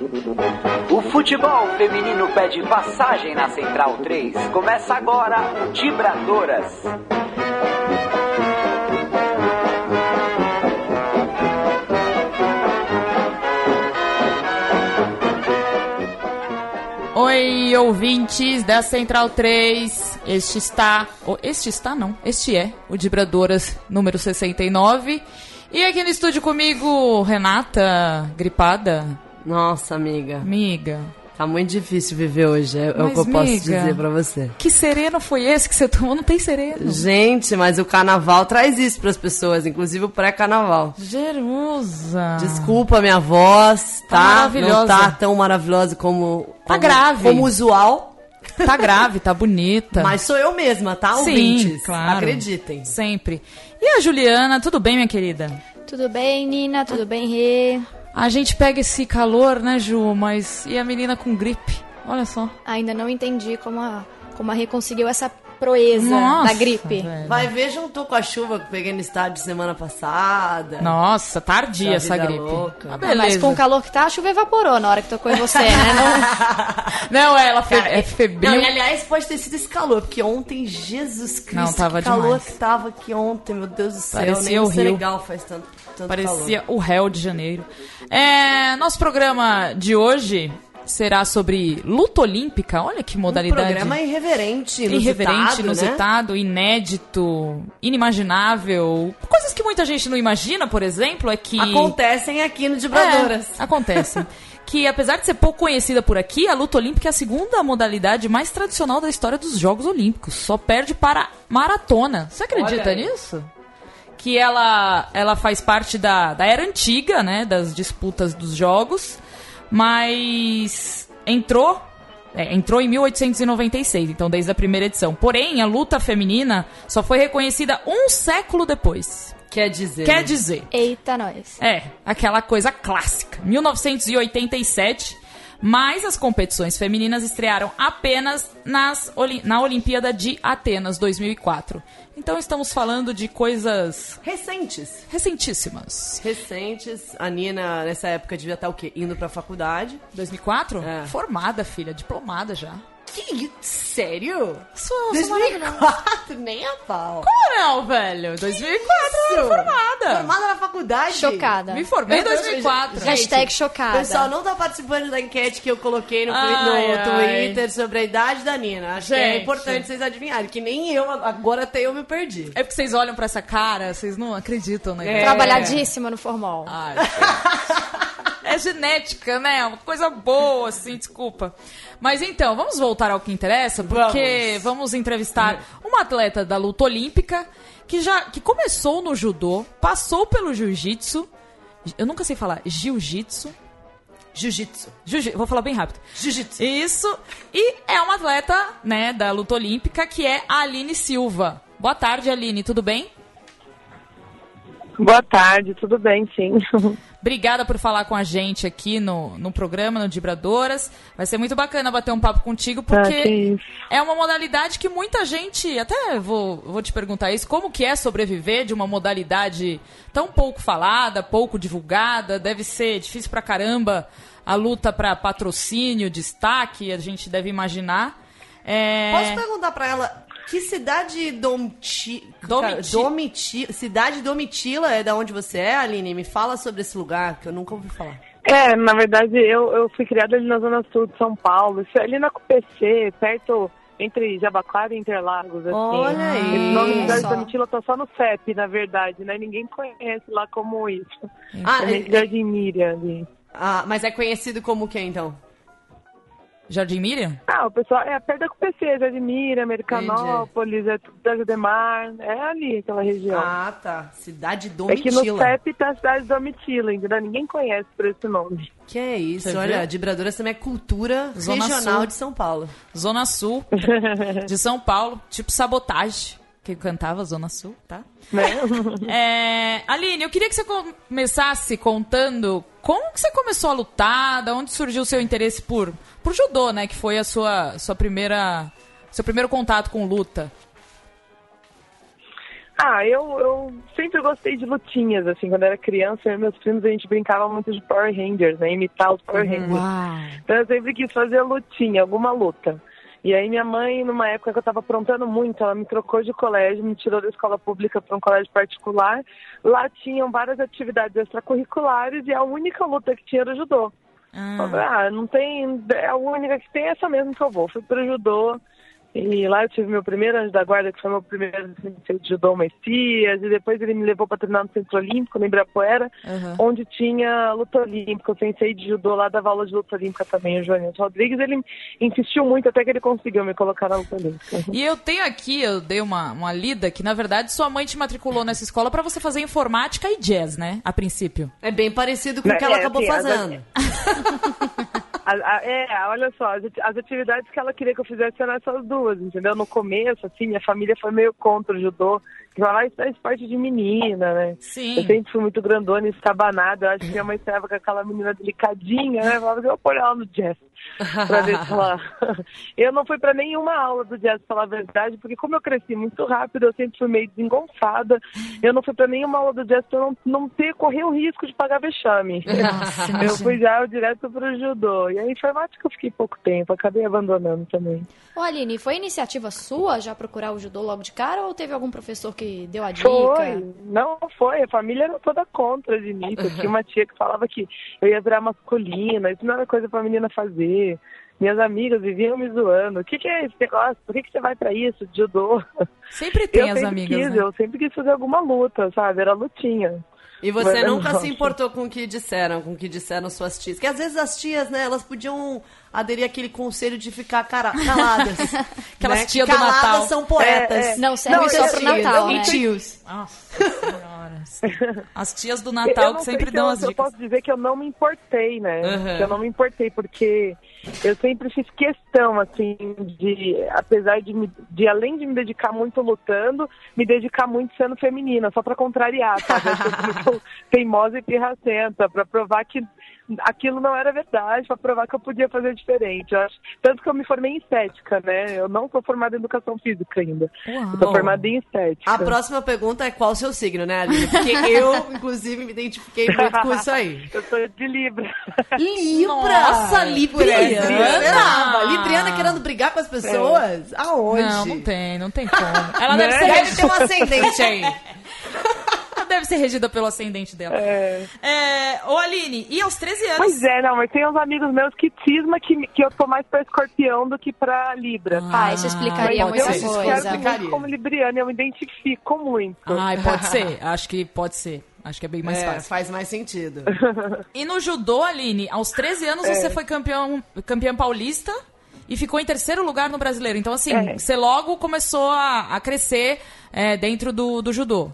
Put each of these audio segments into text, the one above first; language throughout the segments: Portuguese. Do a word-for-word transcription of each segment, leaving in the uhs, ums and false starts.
O futebol feminino pede passagem na Central três. Começa agora o Dibradoras. Oi, ouvintes da Central três. Este está... Oh, este está, não. Este é o Dibradoras número sessenta e nove. E aqui no estúdio comigo, Renata, gripada. Nossa, amiga. Amiga. Tá muito difícil viver hoje, é mas, o que eu posso amiga, dizer pra você. Que sereno foi esse que você tomou? Não tem sereno. Gente, mas o carnaval traz isso pras pessoas, inclusive o pré-carnaval. Jerusa. Desculpa minha voz, tá? Tá maravilhosa. Não tá tão maravilhosa como... como tá grave. Como usual. Tá grave, tá bonita. Mas sou eu mesma, tá, Sim, ouvintes? Claro. Acreditem. Sempre. E a Juliana, tudo bem, minha querida? Tudo bem, Nina? Tudo bem, Rê? A gente pega esse calor, né, Ju? Mas e a menina com gripe? Olha só. Ainda não entendi como a, como a Rê conseguiu essa proeza Nossa, da gripe. Velho. Vai ver, juntou com a chuva que peguei no estádio semana passada. Nossa, tardia essa gripe. Louca. Ah, beleza. Mas com o calor que tá, a chuva evaporou na hora que tocou em você, né? Não, não ela fe... Cara, é febril. Não, e aliás, pode ter sido esse calor, porque ontem, Jesus Cristo, não, tava que calor demais. que tava aqui ontem, meu Deus do céu. Parecia nem o o Rio. Senegal faz tanto, tanto Parecia calor. o Rio de Janeiro. É, nosso programa de hoje será sobre luta olímpica. Olha que modalidade. Um programa irreverente, inusitado, Irreverente, inusitado, né? inédito, inimaginável. Coisas que muita gente não imagina, por exemplo, é que... Acontecem aqui no Dibradoras. É, acontecem. Que apesar de ser pouco conhecida por aqui, a luta olímpica é a segunda modalidade mais tradicional da história dos Jogos Olímpicos. Só perde para maratona. Você acredita nisso? Que ela, ela faz parte da, da era antiga, né, das disputas dos Jogos, mas entrou, é, entrou em mil oitocentos e noventa e seis, então desde a primeira edição. Porém, a luta feminina só foi reconhecida um século depois. Quer dizer... Quer dizer... Eita, nós. É, aquela coisa clássica. mil novecentos e oitenta e sete, mas as competições femininas estrearam apenas nas, na Olimpíada de Atenas, dois mil e quatro. Então estamos falando de coisas... Recentes. Recentíssimas. Recentes. A Nina, nessa época, devia estar o quê? Indo pra faculdade. dois mil e quatro? É. Formada, filha. Diplomada já. Que? Sério? Sou, sou dois mil e quatro, nem a pau. Como não, velho? dois mil e quatro, eu formada. Formada na faculdade? Chocada. Me formei em dois mil e quatro. Gente, Hashtag chocada. O pessoal não tá participando da enquete que eu coloquei no, Ai, no ai. Twitter sobre a idade da Nina. Acho que é Gente. importante vocês adivinharem, que nem eu, agora até eu me perdi. É porque vocês olham pra essa cara, vocês não acreditam, né? É. Trabalhadíssima no formal. Ai, é genética, né? Uma coisa boa, assim, desculpa. Mas então, vamos voltar ao que interessa, porque vamos, vamos entrevistar uma atleta da luta olímpica que já que começou no judô, passou pelo jiu-jitsu, eu nunca sei falar, jiu-jitsu. Jiu-jitsu. Jiu Vou falar bem rápido. Jiu-jitsu. Isso. E é uma atleta, né, da luta olímpica, que é a Aline Silva. Boa tarde, Aline, tudo bem? Boa tarde, tudo bem, sim. Obrigada por falar com a gente aqui no, no programa, no Dibradoras. Vai ser muito bacana bater um papo contigo, porque ah, é uma modalidade que muita gente... Até vou, vou te perguntar isso, como que é sobreviver de uma modalidade tão pouco falada, pouco divulgada? Deve ser difícil pra caramba a luta pra patrocínio, destaque, a gente deve imaginar. É... Posso perguntar pra ela... Que cidade Domiti... Domiti... Domiti... Cidade Domitila é da onde você é, Aline? Me fala sobre esse lugar, que eu nunca ouvi falar. É, na verdade, eu, eu fui criada ali na Zona Sul de São Paulo. Isso é ali na C P C, perto, entre Jabaquara e Interlagos, assim. Olha aí. Esse nome de cidade Domitila tá só no C E P, na verdade, né? Ninguém conhece lá como isso. Ah, é é, Jardim Miriam ali. Ah, mas é conhecido como o que, então? Jardim Miriam? Ah, o pessoal é perto da C P C, Jardim Miriam, Americanópolis, é tudo da Judemar, é ali aquela região. Ah, tá. Cidade É Domitila. que no C E P tá a cidade Domitila, entendeu? Ninguém conhece por esse nome. Que é isso, Você olha, vê? Dibradoras também é cultura Zona regional Sul. de São Paulo. Zona Sul de São Paulo, tipo Sabotagem, que cantava Zona Sul, tá? Né? É, Aline, eu queria que você começasse contando como que você começou a lutar, da onde surgiu o seu interesse por, por judô, né? Que foi a sua, sua primeira, seu primeiro contato com luta. Ah, eu, eu sempre gostei de lutinhas, assim, quando eu era criança, eu e meus primos, a gente brincava muito de Power Rangers, né, imitar os Power Rangers. Uau. Então eu sempre quis fazer lutinha, alguma luta. E aí minha mãe, numa época que eu tava aprontando muito, ela me trocou de colégio, me tirou da escola pública para um colégio particular. Lá tinham várias atividades extracurriculares e a única luta que tinha era o judô. Ah. Eu falei, ah, não tem, é a única que tem, essa mesmo que eu vou. Fui pro judô. E lá eu tive meu primeiro anjo da guarda, que foi meu primeiro sensei de judô, Messias, e depois ele me levou para treinar no Centro Olímpico, no Ibirapuera, Uhum. onde tinha luta olímpica. O sensei de judô lá dava aula de luta olímpica também, o Joaninho Rodrigues. Ele insistiu muito até que ele conseguiu me colocar na luta olímpica. E eu tenho aqui, eu dei uma, uma lida, que na verdade sua mãe te matriculou nessa escola pra você fazer informática e jazz, né? A princípio. É bem parecido com o que É, ela acabou assim, as- fazendo. A- a- é, olha só, as, ati- as atividades que ela queria que eu fizesse eram essas duas, entendeu? No começo, assim, minha família foi meio contra o judô, que lá isso é esporte de menina, né? Sim. Eu sempre fui muito grandona e estabanada, eu acho que minha mãe estava com aquela menina delicadinha, né? Eu falava, eu vou pôr ela no jazz, pra ver se ela... Eu não fui pra nenhuma aula do jazz, pra falar a verdade, porque como eu cresci muito rápido, eu sempre fui meio desengonçada, eu não fui pra nenhuma aula do jazz pra eu não, não ter, correr o risco de pagar vexame. Nossa, Eu imagina. fui já direto pro judô. E a informática eu fiquei pouco tempo, acabei abandonando também. Ô, Aline, foi iniciativa sua já procurar o judô logo de cara ou teve algum professor que deu a dica? Foi, não foi, a família era toda contra de início. Tinha uma tia que falava que eu ia virar masculina, isso não era coisa pra menina fazer. Minhas amigas viviam me zoando. O que, que é esse negócio? Por que, que você vai pra isso, de judô? Sempre tem eu as sempre amigas, quis, né? eu sempre quis fazer alguma luta, sabe? Era lutinha. E você Mas eu nunca não se gosto. importou com o que disseram, com o que disseram suas tias. Que às vezes as tias, né, elas podiam aderir àquele conselho de ficar cara- caladas. Aquelas né? tias Que do caladas Natal. são poetas. É, é. Não, serve Não, só eu- pro eu- Natal, eu- né? Tios. Nossa senhora. As tias do Eu Natal não que sempre sei se dão eu, as eu dicas. posso dizer que eu não me importei, né? Uhum. Que eu não me importei, porque eu sempre fiz questão, assim, de, apesar de, me, de além de me dedicar muito lutando, me dedicar muito sendo feminina, só pra contrariar, sabe? Eu sou muito teimosa e pirracenta, pra provar que aquilo não era verdade, pra provar que eu podia fazer diferente. Eu acho, tanto que eu me formei em estética, né? Eu não sou formada em educação física ainda. Uau. Eu sou formada em estética. A próxima pergunta é qual o seu signo, né, Aline? Porque eu, inclusive, me identifiquei muito com isso aí. Eu sou de Libra. Libra! Nossa, Libriana! Libriana! Libriana querendo brigar com as pessoas? Aonde? Não, não tem, não tem como. Ela Né? deve ser Deve regida, ter um ascendente aí. ela deve ser regida pelo ascendente dela. É. É, ô Aline, e aos treze anos? Pois é, não, mas tem uns amigos meus que cisma que, que eu tô mais pra escorpião do que pra Libra. Ah, isso explicaria pode muita ser. eu coisa. quero muito como libriana, eu me identifico muito. Ai, pode ser. Acho que pode ser. Acho que é bem mais É, fácil. faz mais sentido. E no judô, Aline, aos treze anos É. você foi campeão, campeã paulista e ficou em terceiro lugar no brasileiro. Então, assim, É. você logo começou a, a crescer é, dentro do, do judô.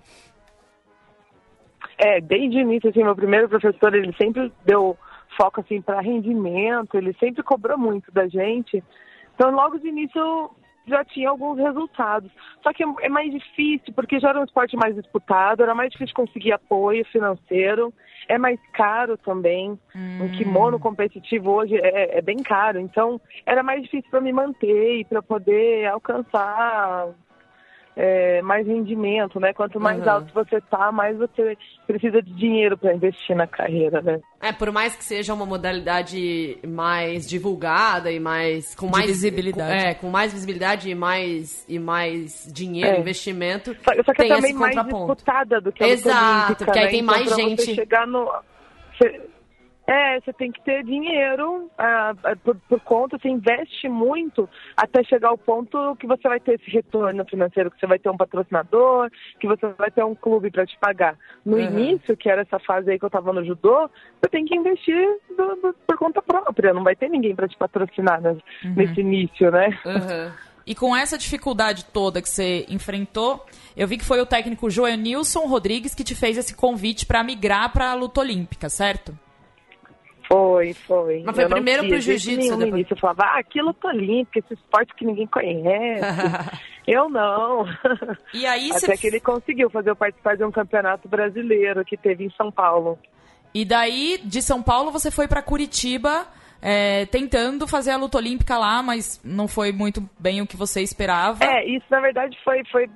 É, desde o início, assim, meu primeiro professor, ele sempre deu foco, assim, pra rendimento, ele sempre cobrou muito da gente. Então, logo de início, já tinha alguns resultados. Só que é mais difícil, porque já era um esporte mais disputado, era mais difícil conseguir apoio financeiro, é mais caro também. Hum. Um kimono competitivo hoje é, é bem caro, então era mais difícil para me manter e para poder alcançar é, mais rendimento, né? Quanto mais Uhum. alto você tá, mais você precisa de dinheiro para investir na carreira, né? É, por mais que seja uma modalidade mais divulgada e mais com De mais visibilidade. é, com mais visibilidade e mais e mais dinheiro, É. investimento, Só, só que tem é também esse mais contraponto. disputada do que a luta Exato, olímpica, porque aí né? tem Então, mais pra gente. Você chegar no... você- É, você tem que ter dinheiro ah, ah, por, por conta, você investe muito até chegar ao ponto que você vai ter esse retorno financeiro, que você vai ter um patrocinador, que você vai ter um clube para te pagar. No Uhum. início, que era essa fase aí que eu tava no judô, você tem que investir do- do- por conta própria, não vai ter ninguém para te patrocinar né, nesse início, né? Uhum. E com essa dificuldade toda que você enfrentou, eu vi que foi o técnico Joanilson Rodrigues que te fez esse convite para migrar para a luta olímpica, certo? Foi, foi. Mas foi Eu não primeiro quis, pro de jeito jiu-jitsu, nenhum. No depois- início eu falava, ah, aquilo tá limpo, esse esporte que ninguém conhece. Eu não. E aí Até você... que ele conseguiu fazer eu participar de um campeonato brasileiro que teve em São Paulo. E daí, de São Paulo, você foi para Curitiba, é, tentando fazer a luta olímpica lá, mas não foi muito bem o que você esperava. É, isso na verdade foi, foi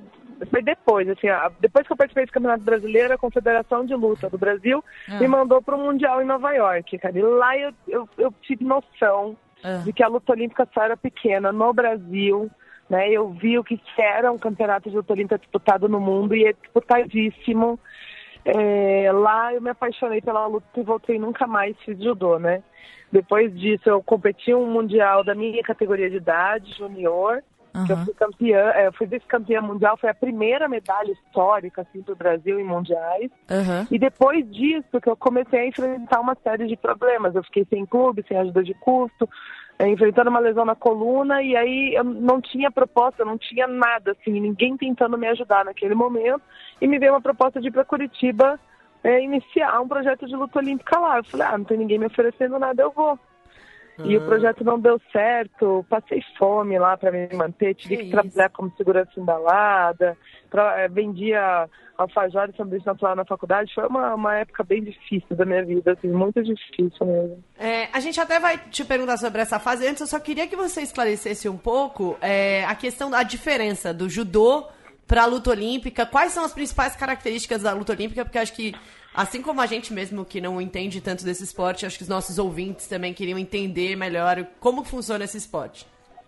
foi depois, assim, ó, depois que eu participei do Campeonato Brasileiro, a Confederação de Luta do Brasil Ah. me mandou para um Mundial em Nova York, cara. E lá eu, eu, eu tive noção Ah. de que a luta olímpica só era pequena no Brasil, né? Eu vi o que era um campeonato de luta olímpica disputado no mundo e é disputadíssimo. É, lá eu me apaixonei pela luta e voltei, nunca mais fiz judô, né? Depois disso eu competi um mundial da minha categoria de idade, junior, que eu Aham. fui campeã, é, eu fui vice-campeã mundial, foi a primeira medalha histórica assim, do Brasil em mundiais. Aham. E depois disso que eu comecei a enfrentar uma série de problemas. Eu fiquei sem clube, sem ajuda de custo, é, enfrentando uma lesão na coluna, e aí eu não tinha proposta, não tinha nada, assim, ninguém tentando me ajudar naquele momento. E me veio uma proposta de ir para Curitiba é, iniciar um projeto de luta olímpica lá. Eu falei, ah, não tem ninguém me oferecendo nada, eu vou. E o projeto não deu certo, passei fome lá para me manter, tive Que que trabalhar como segurança embalada, tra- eh, vendia alfajor e sanduíche natural na faculdade. Foi uma, uma época bem difícil da minha vida, assim, muito difícil mesmo. É, a gente até vai te perguntar sobre essa fase. Antes, eu só queria que você esclarecesse um pouco é, a questão da diferença do judô para a luta olímpica. Quais são as principais características da luta olímpica? Porque eu acho que, assim como a gente mesmo que não entende tanto desse esporte, acho que os nossos ouvintes também queriam entender melhor como funciona esse esporte.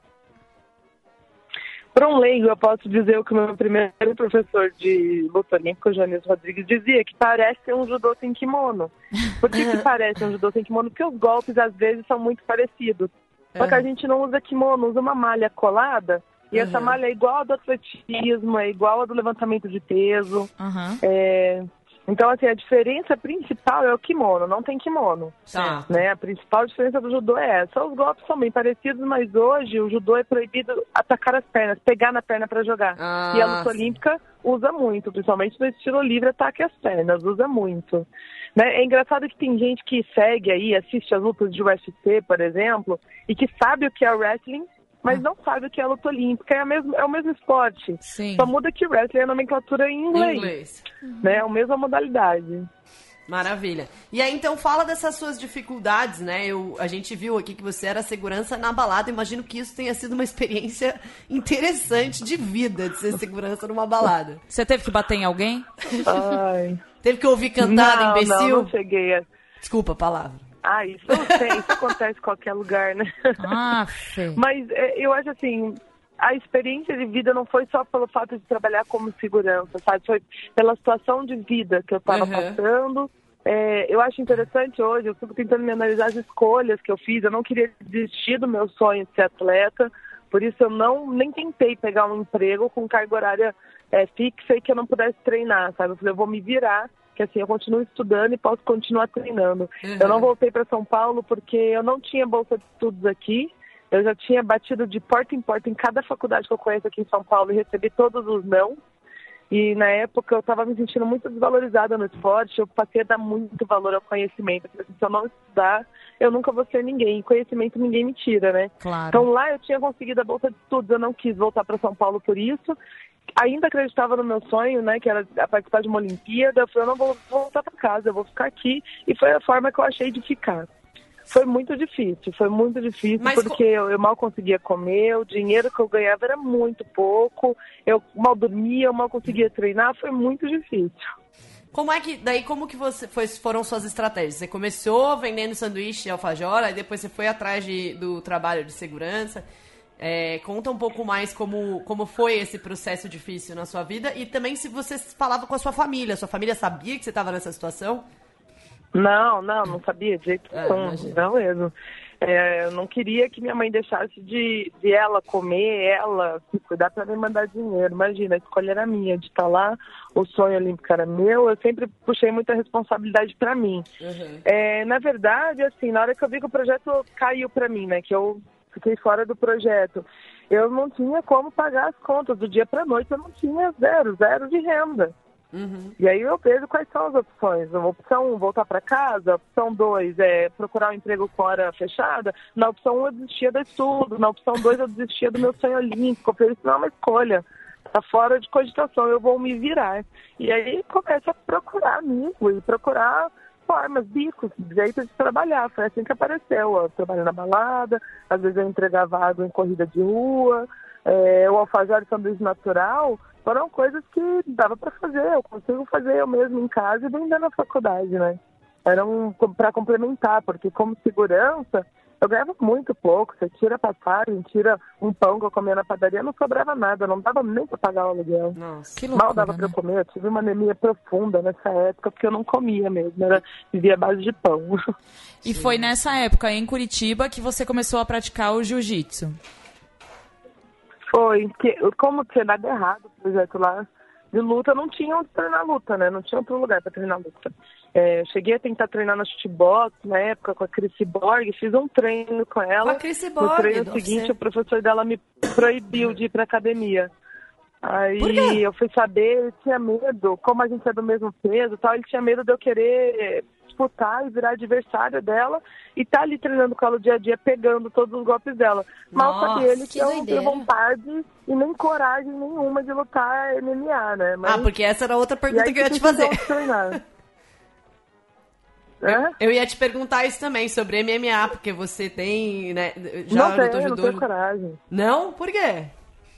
Para um leigo, eu posso dizer o que o meu primeiro professor de luta olímpica, o Jones Rodrigues, dizia, que parece um judô sem kimono. Por que, que parece um judô sem kimono? Porque os golpes, às vezes, são muito parecidos. Só que a gente não usa kimono, usa uma malha colada, e essa Uhum. malha é igual a do atletismo, é igual a do levantamento de peso. Aham. É, Então, assim, a diferença principal é o kimono, não tem kimono. Tá. Né? A principal diferença do judô é essa. Os golpes são bem parecidos, mas hoje o judô é proibido atacar as pernas, pegar na perna para jogar. Ah, e a luta sim. olímpica usa muito, principalmente no estilo livre, ataque às pernas, usa muito. Né? É engraçado que tem gente que segue aí, assiste as lutas de U F C, por exemplo, e que sabe o que é wrestling, mas não sabe o que é luta olímpica. É, a mesmo, é o mesmo esporte. Sim. Só muda que wrestling é nomenclatura em inglês. Inglês. Né? É a mesma modalidade. Maravilha. E aí, então, fala dessas suas dificuldades, né? Eu, a gente viu aqui que você era segurança na balada. Imagino que isso tenha sido uma experiência interessante de vida, de ser segurança numa balada. Você teve que bater em alguém? Ai. Teve que ouvir cantada, não, imbecil? Não, não cheguei a... Desculpa a palavra. Ah, isso eu sei, isso acontece em qualquer lugar, né? Ah, Fê. Mas é, eu acho assim, a experiência de vida não foi só pelo fato de trabalhar como segurança, sabe? Foi pela situação de vida que eu estava Uhum. passando. É, eu acho interessante hoje, eu fico tentando me analisar as escolhas que eu fiz. Eu não queria desistir do meu sonho de ser atleta, por isso eu não nem tentei pegar um emprego com carga horária é, fixa e que eu não pudesse treinar, sabe? Eu falei, eu vou me virar, que assim, eu continuo estudando e posso continuar treinando. Uhum. Eu não voltei para São Paulo porque eu não tinha bolsa de estudos aqui. Eu já tinha batido de porta em porta em cada faculdade que eu conheço aqui em São Paulo e recebi todos os não. E na época eu estava me sentindo muito desvalorizada no esporte, eu passei a dar muito valor ao conhecimento. Eu falei assim, se eu não estudar, eu nunca vou ser ninguém. E conhecimento ninguém me tira, né? Claro. Então lá eu tinha conseguido a bolsa de estudos, eu não quis voltar para São Paulo por isso. Ainda acreditava no meu sonho, né, que era participar de uma Olimpíada. Eu falei, eu não vou voltar para casa, eu vou ficar aqui. E foi a forma que eu achei de ficar. Foi muito difícil, foi muito difícil, Mas porque eu, eu mal conseguia comer, o dinheiro que eu ganhava era muito pouco, eu mal dormia, eu mal conseguia treinar, foi muito difícil. Como é que, daí, como que você foi, foram suas estratégias? Você começou vendendo sanduíche e alfajor, aí depois você foi atrás de, do trabalho de segurança. É, conta um pouco mais como, como foi esse processo difícil na sua vida e também se você falava com a sua família. Sua família sabia que você estava nessa situação? Não, não, não sabia de jeito Ah, nenhum, imagina. não mesmo. É, eu não queria que minha mãe deixasse de, de ela comer, ela se cuidar para me mandar dinheiro. Imagina, a escolha era minha de estar lá, o sonho olímpico era meu, eu sempre puxei muita responsabilidade para mim. Uhum. É, na verdade, assim, na hora que eu vi que o projeto caiu para mim, né, que eu fiquei fora do projeto, eu não tinha como pagar as contas, do dia para noite eu não tinha zero, zero de renda. Uhum. E aí eu vejo quais são as opções. A opção um, voltar para casa. A opção dois, é procurar um emprego com hora fechada. Na opção um, eu desistia do estudo. Na opção dois, eu desistia do meu sonho olímpico. Eu falei, isso não é uma escolha. Está fora de cogitação, eu vou me virar. E aí começa a procurar amigo e procurar formas, bicos, jeitos de trabalhar. Foi assim que apareceu. Eu trabalho na balada, às vezes eu entregava água em corrida de rua. É, o alfajor e sanduíche natural foram coisas que dava para fazer, eu consigo fazer eu mesmo em casa e vender na faculdade, né? Eram para complementar, porque como segurança, eu ganhava muito pouco. Você tira passagem, tira um pão que eu comia na padaria, não sobrava nada, não dava nem para pagar o aluguel. Nossa, que loucura, Mal dava né? para eu comer, eu tive uma anemia profunda nessa época, porque eu não comia mesmo, era, vivia à base de pão. E foi nessa época, em Curitiba, que você começou a praticar o jiu-jitsu. Foi, porque como tinha dado errado o projeto lá de luta, não tinha onde treinar luta, né? Não tinha outro lugar para treinar luta. É, cheguei a tentar treinar na shootbox na época com a Cris Borg, fiz um treino com ela. Com a Cris Borg, no treino deve seguinte, ser. o professor dela me proibiu de ir pra academia. Aí Por quê? eu fui saber, ele tinha medo, como a gente é do mesmo peso e tal, ele tinha medo de eu querer disputar e virar adversário dela e tá ali treinando com ela o dia a dia, pegando todos os golpes dela. Mal Nossa, sabia ele que que eu não tenho doideira. vontade e nem coragem nenhuma de lutar M M A, né? Mas, Ah, porque essa era outra e pergunta aí que eu ia te fiquei fazer. sem treinar. É? Eu ia te perguntar isso também, sobre M M A, porque você tem, né, já Não lutou tenho, não judô. tenho coragem. Não? Por quê?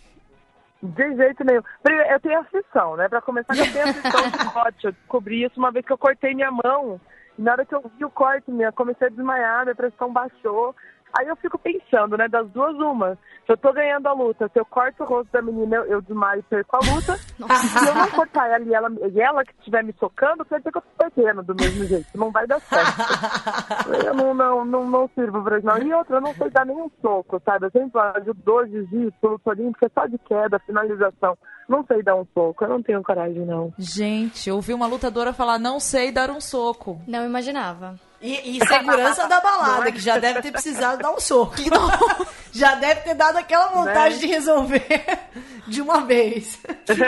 De jeito nenhum. Primeiro, eu tenho aflição, né? Pra começar, eu tenho aflição de corte. Eu descobri isso uma vez que eu cortei minha mão. E na hora que eu vi o corte, minha, comecei a desmaiar, minha pressão baixou. Aí eu fico pensando, né? Das duas, uma. Se eu tô ganhando a luta, se eu corto o rosto da menina, eu, eu desmaio e perco a luta. Se eu não cortar ela e ela, e ela que estiver me socando, quer dizer que eu tô perdendo do mesmo jeito. Não vai dar certo. Eu não, não, não, não sirvo pra isso, não. E outra, eu não sei dar nenhum soco, sabe? Eu sempre ajudou, jiu-jitsu, luta olímpica, só de queda, finalização. Não sei dar um soco, eu não tenho coragem, não. Gente, eu ouvi uma lutadora falar, não sei dar um soco. Não imaginava. E, e segurança da balada, que já deve ter precisado dar um soco. Já deve ter dado aquela vontade Né? de resolver de uma vez.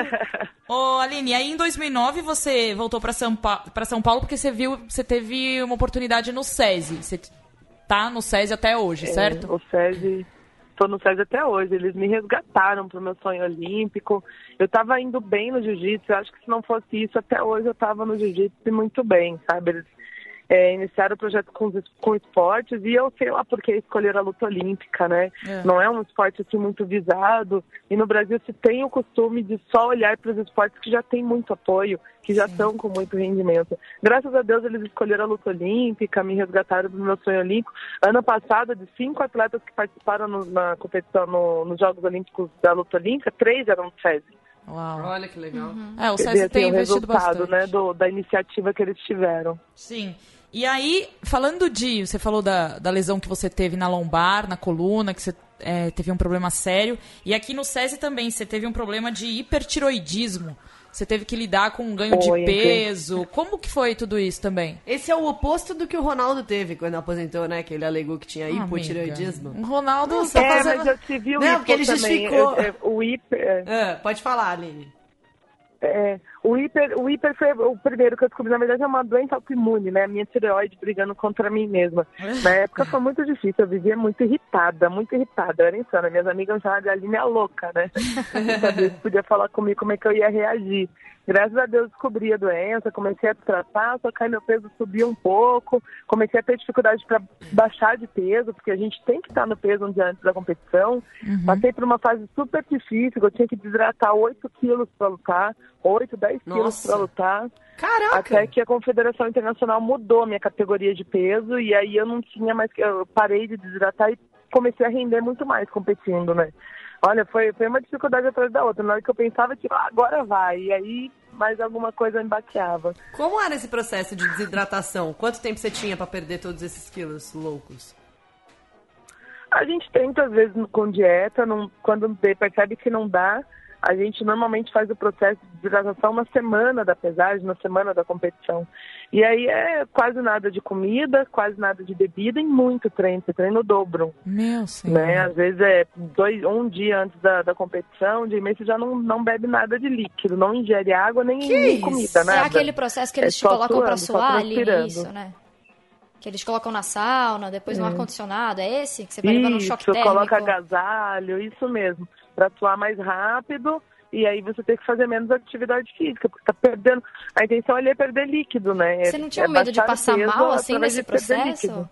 Ô, Aline, aí em dois mil e nove você voltou pra São, pa... pra São Paulo porque você viu, você teve uma oportunidade no SESI. Você tá no SESI até hoje, certo? É, o SESI, tô no SESI até hoje. Eles me resgataram pro meu sonho olímpico. Eu tava indo bem no jiu-jitsu. Eu acho que se não fosse isso, até hoje eu tava no jiu-jitsu e muito bem, sabe? Eles é, iniciaram o projeto com, com esportes e eu sei lá porque escolheram a luta olímpica, né? É. Não é um esporte assim muito visado. E no Brasil se tem o costume de só olhar para os esportes que já tem muito apoio, que já estão com muito rendimento. Graças a Deus eles escolheram a luta olímpica, me resgataram do meu sonho olímpico. Ano passado, de cinco atletas que participaram no, na competição, no, nos Jogos Olímpicos da luta olímpica, três eram do SESI. Uau. Olha que legal. É, o Quer SESI dizer, tem assim, o investido resultado, bastante. né, do, da iniciativa que eles tiveram. Sim. E aí, falando de... Você falou da, da lesão que você teve na lombar, na coluna, que você é, teve um problema sério. E aqui no SESI também, você teve um problema de hipertiroidismo. Você teve que lidar com um ganho de Foi, peso. Como que foi tudo isso também? Esse é o oposto do que o Ronaldo teve quando aposentou, né? Que ele alegou que tinha Ah, hipotireoidismo. amiga, o Ronaldo... Nossa, tá É, fazendo... mas eu tive o Não, hipo porque ele também. justificou. Eu- eu- o hiper... Ah, pode falar, Aline. É, o hiper, o hiper foi o primeiro que eu descobri. Na verdade, é uma doença autoimune, né? A minha tireoide brigando contra mim mesma. Na época foi muito difícil. Eu vivia muito irritada, muito irritada. Eu era insana. Minhas amigas me chamavam de Aline a louca, né? Não sabia se podia falar comigo como é que eu ia reagir. Graças a Deus descobri a doença, comecei a tratar, só que aí meu peso subiu um pouco, comecei a ter dificuldade para baixar de peso, porque a gente tem que estar no peso um dia antes da competição. Uhum. Passei por uma fase super difícil, que eu tinha que desidratar oito quilos para lutar, oito, dez quilos Nossa. para lutar, Caraca! até que a Confederação Internacional mudou minha categoria de peso, e aí eu não tinha mais, eu parei de desidratar e comecei a render muito mais competindo, né? Olha, foi, foi uma dificuldade atrás da outra. Na hora que eu pensava, tipo, ah, agora vai. E aí, mais alguma coisa me baqueava. Como era esse processo de desidratação? Quanto tempo você tinha pra perder todos esses quilos loucos? A gente tenta, às vezes, com dieta. Não, quando percebe que não dá, a gente normalmente faz o processo de desidratação na semana da pesagem, na semana da competição. E aí é quase nada de comida, quase nada de bebida e muito treino. Você treina o dobro. Meu senhor. Né? Às vezes é dois, um dia antes da, da competição, de mês você já não, não bebe nada de líquido, não ingere água nem, nem isso? comida, É nada. aquele processo que É eles te só colocam pra suando, só suar ali, transpirando. isso, né? Que eles colocam na sauna, depois no ar-condicionado, é esse? Que você vai levando um choque Isso, térmico? coloca agasalho, isso mesmo, para suar mais rápido. E aí você tem que fazer menos atividade física, porque tá perdendo. A intenção ali é perder líquido, né? Você não tinha é medo de baixar o passar peso mal, assim, através nesse de perder processo? líquido.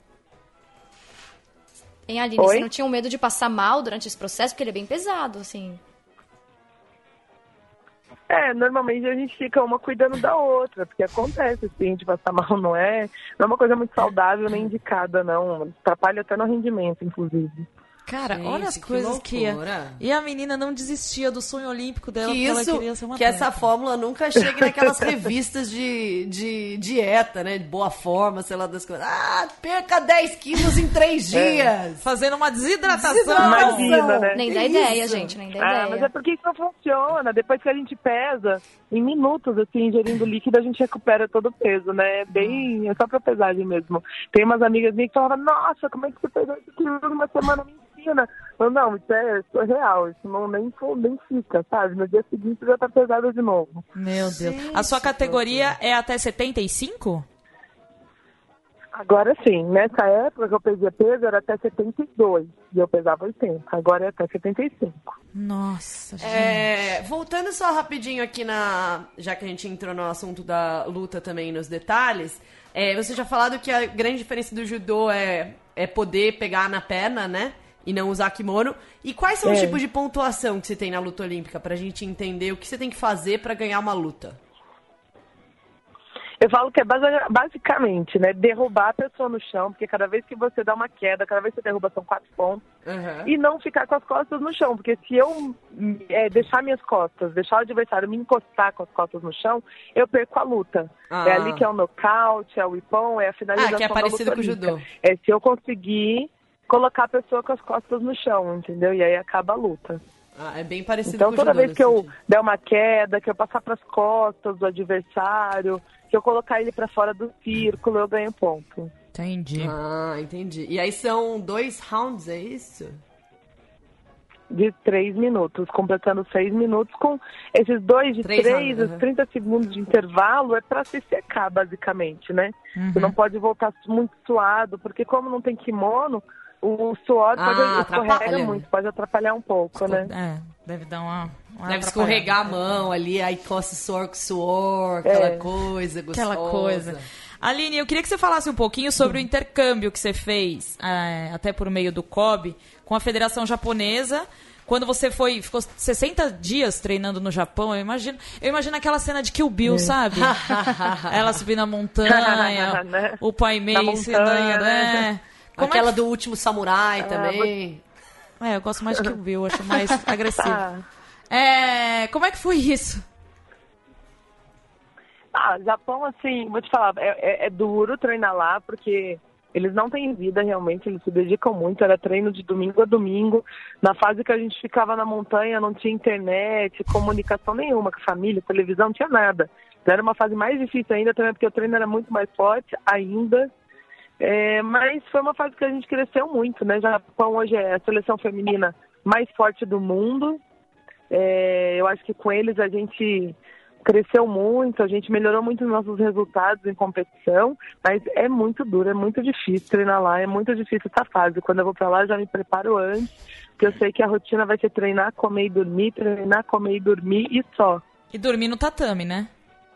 Hein, Aline, Oi? você não tinha medo de passar mal durante esse processo? Porque ele é bem pesado, assim. É, normalmente a gente fica uma cuidando da outra, porque acontece, assim, a gente passar mal, não é, não é uma coisa muito saudável nem indicada, não. Atrapalha até no rendimento, inclusive. Cara, Gente, olha as que coisas que... loucura. E a menina não desistia do sonho olímpico dela, Que porque isso, ela queria ser uma que atleta. essa fórmula nunca chegue naquelas revistas de, de dieta, né? De boa forma, sei lá das coisas. Ah, perca dez quilos em três dias. Fazendo uma desidratação. Desidratação. Imagina, né? Nem Que dá ideia, isso? gente, nem dá Ah, ideia. mas é porque isso não funciona. Depois que a gente pesa, em minutos, assim, ingerindo líquido, a gente recupera todo o peso, né? É bem... É só pra pesagem mesmo. Tem umas amigas minhas que falavam, nossa, como é que você perdeu esse quilo numa semana? Me ensina. Eu, não, isso é, isso é real. Isso não nem, nem fica, sabe? No dia seguinte já tá pesada de novo. Meu Deus. Gente, A sua categoria é até setenta e cinco? Agora sim, nessa época que eu pesia peso era até setenta e dois e eu pesava oitenta, agora é até setenta e cinco. Nossa, gente. É, voltando só rapidinho aqui na... Já que a gente entrou no assunto da luta também, nos detalhes, é, você já falado que a grande diferença do judô é, é poder pegar na perna, né? E não usar kimono. E quais são os É. tipos de pontuação que você tem na luta olímpica, pra gente entender o que você tem que fazer pra ganhar uma luta? Eu falo que é basi- basicamente, né, derrubar a pessoa no chão, porque cada vez que você dá uma queda, cada vez que você derruba são quatro pontos, Uhum. e não ficar com as costas no chão, porque se eu é, deixar minhas costas, deixar o adversário me encostar com as costas no chão, eu perco a luta. Ah. É ali que é o nocaute, é o ippon, é a finalização Ah, que é da parecido luta com o olímpica. judô. É se eu conseguir colocar a pessoa com as costas no chão, entendeu? E aí acaba a luta. Ah, é bem parecido Então, com o toda judô vez nesse que eu sentido. der uma queda, que eu passar para as costas do adversário, que eu colocar ele para fora do círculo, eu ganho ponto. Entendi. Ah, entendi. E aí são dois rounds, é isso? De três minutos, completando seis minutos, com esses dois de Três três, rounds, os trinta segundos de intervalo, é para se secar, basicamente, né? Você não pode voltar muito suado, porque como não tem kimono, o suor Ah, pode atrapalha. escorrega muito, pode atrapalhar um pouco, né? É, deve dar uma... uma Deve atrapalhada. escorregar a mão ali, aí coça o suor com suor, aquela É. coisa gostosa. Aquela coisa. Aline, eu queria que você falasse um pouquinho sobre o intercâmbio que você fez, é, até por meio do C O B, com a Federação Japonesa. Quando você foi, ficou sessenta dias treinando no Japão, eu imagino, eu imagino aquela cena de Kill Bill, sabe? Ela subindo a montanha, Né? o Pai Mei Na montanha, ensinando, né? é. Como Aquela é do último samurai também. que... É, eu gosto mais de Kill Bill, acho mais agressivo. Ah. É, como é que foi isso? Ah, Japão, assim, vou te falar, é, é, é duro treinar lá, porque eles não têm vida realmente, eles se dedicam muito, era treino de domingo a domingo. Na fase que a gente ficava na montanha, não tinha internet, comunicação nenhuma com a família, televisão, não tinha nada. Era uma fase mais difícil ainda, também porque o treino era muito mais forte ainda. É, mas foi uma fase que a gente cresceu muito, né? Japão hoje é a seleção feminina mais forte do mundo. É, eu acho que com eles a gente cresceu muito, a gente melhorou muito os nossos resultados em competição, mas é muito duro, é muito difícil treinar lá, é muito difícil essa fase. Quando eu vou pra lá, eu já me preparo antes, porque eu sei que a rotina vai ser treinar, comer e dormir, treinar, comer e dormir e só. E dormir no tatame, né?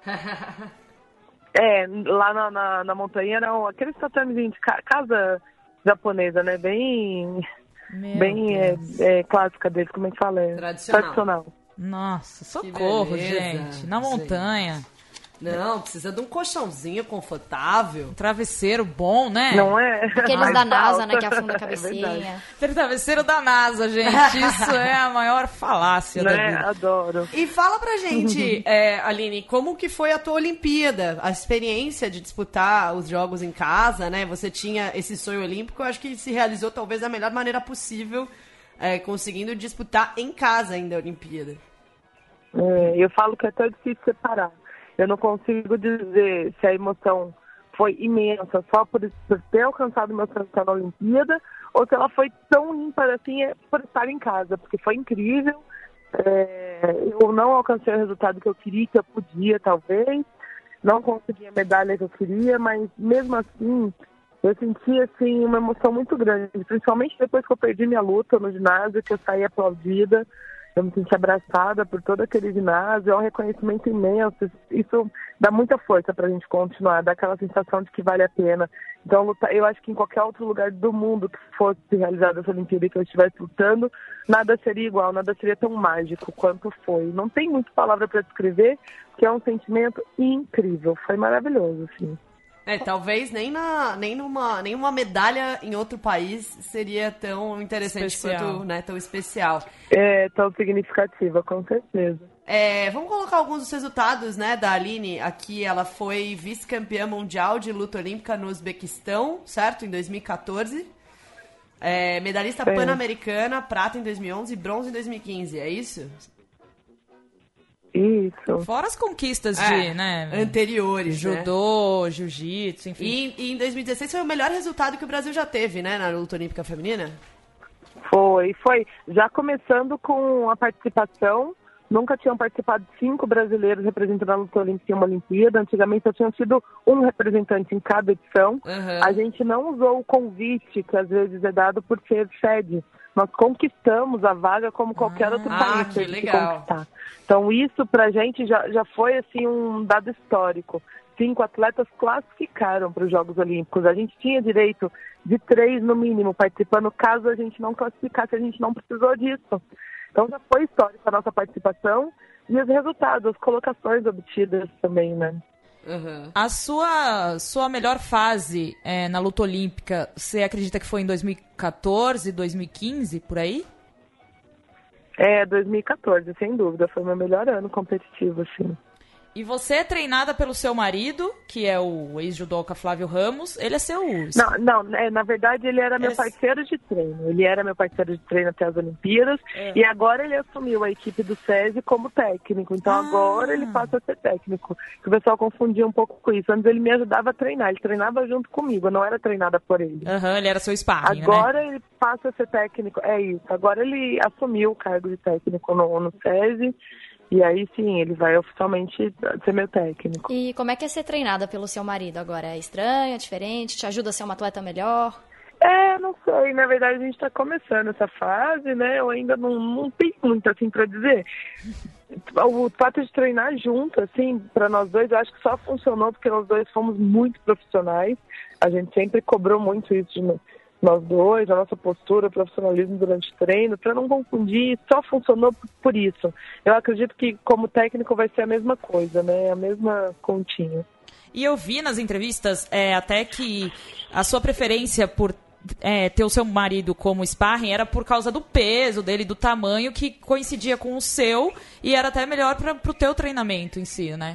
É, lá na, na, na montanha eram aqueles tatamezinhos de ca- casa japonesa, né? Bem, Meu bem é, Deus. é, clássica deles, como é que fala? É, Tradicional. tradicional. Nossa, socorro, beleza, gente. Na gente. montanha. Não, precisa de um colchãozinho confortável. Um travesseiro bom, né? Não é? Aqueles Mais da NASA, alta. né, que afunda a É verdade. cabecinha. Ter travesseiro da NASA, gente. Isso é a maior falácia da Né? vida. Adoro. E fala pra gente, é, Aline, como que foi a tua Olimpíada? A experiência de disputar os jogos em casa, né? Você tinha esse sonho olímpico, eu acho que se realizou talvez da melhor maneira possível, é, conseguindo disputar em casa ainda a Olimpíada. É, eu falo que é até difícil separar. Eu não consigo dizer se a emoção foi imensa só por, por ter alcançado meu sonho na Olimpíada ou se ela foi tão ímpar assim é, por estar em casa, porque foi incrível. É, eu não alcancei o resultado que eu queria, que eu podia, talvez. Não consegui a medalha que eu queria, mas mesmo assim eu senti assim, uma emoção muito grande, principalmente depois que eu perdi minha luta no ginásio, que eu saí aplaudida. Eu me senti abraçada por todo aquele ginásio, é um reconhecimento imenso. Isso dá muita força pra gente continuar, dá aquela sensação de que vale a pena. Então, lutar, eu acho que em qualquer outro lugar do mundo que fosse realizada essa Olimpíada e que eu estivesse lutando, nada seria igual, nada seria tão mágico quanto foi. Não tem muita palavra para descrever, porque é um sentimento incrível. Foi maravilhoso, assim. É, talvez nem, na, nem numa nenhuma medalha em outro país seria tão interessante Especial. quanto, né, tão especial. É tão significativa, com certeza. É, vamos colocar alguns dos resultados, né, da Aline. Aqui ela foi vice-campeã mundial de luta olímpica no Uzbequistão, certo? Em dois mil e quatorze. É, medalhista É. pan-americana, prata em dois mil e onze e bronze em dois mil e quinze, é isso? Isso. Fora as conquistas É, de, né? anteriores, né? Judô, jiu-jitsu, enfim. E, e em dois mil e dezesseis foi o melhor resultado que o Brasil já teve, né, na luta olímpica feminina? Foi, foi. Já começando com a participação, nunca tinham participado cinco brasileiros representando a luta olímpica em uma Olimpíada. Antigamente só tinham sido um representante em cada edição. Uhum. A gente não usou o convite, que às vezes é dado por ser sede. Nós conquistamos a vaga como qualquer outro Ah, país que teve que legal. conquistar. Então isso pra gente já, já foi assim um dado histórico. Cinco atletas classificaram para os Jogos Olímpicos. A gente tinha direito de três no mínimo participando, caso a gente não classificasse, a gente não precisou disso. Então já foi histórica a nossa participação e os resultados, as colocações obtidas também, né? Uhum. A sua, sua melhor fase é, na luta olímpica, você acredita que foi em dois mil e quatorze, dois mil e quinze, por aí? É, dois mil e quatorze, sem dúvida. Foi meu melhor ano competitivo, assim. E você é treinada pelo seu marido, que é o ex-judoca Flávio Ramos. Ele é seu... Não, não é, na verdade ele era meu Ele- parceiro de treino. Ele era meu parceiro de treino até as Olimpíadas. É. E agora ele assumiu a equipe do SESI como técnico. Então Ah. agora ele passa a ser técnico. O pessoal confundia um pouco com isso. Antes ele me ajudava a treinar. Ele treinava junto comigo, eu não era treinada por ele. Aham, ele era seu sparring, né? Agora ele passa a ser técnico, é isso. Agora ele assumiu o cargo de técnico no, no SESI. E aí sim, ele vai oficialmente ser meu técnico. E como é que é ser treinada pelo seu marido agora? É estranho, é diferente? Te ajuda a ser uma atleta melhor? É, não sei. Na verdade, a gente está começando essa fase, né? Eu ainda não, não tenho muito assim para dizer. O fato de treinar junto, assim, para nós dois, eu acho que só funcionou porque nós dois fomos muito profissionais. A gente sempre cobrou muito isso de nós dois, a nossa postura, o profissionalismo durante o treino, para não confundir, só funcionou por isso. Eu acredito que como técnico vai ser a mesma coisa, né? A mesma continha. E eu vi nas entrevistas é, até que a sua preferência por é, ter o seu marido como sparring era por causa do peso dele, do tamanho, que coincidia com o seu e era até melhor para o teu treinamento em si, né?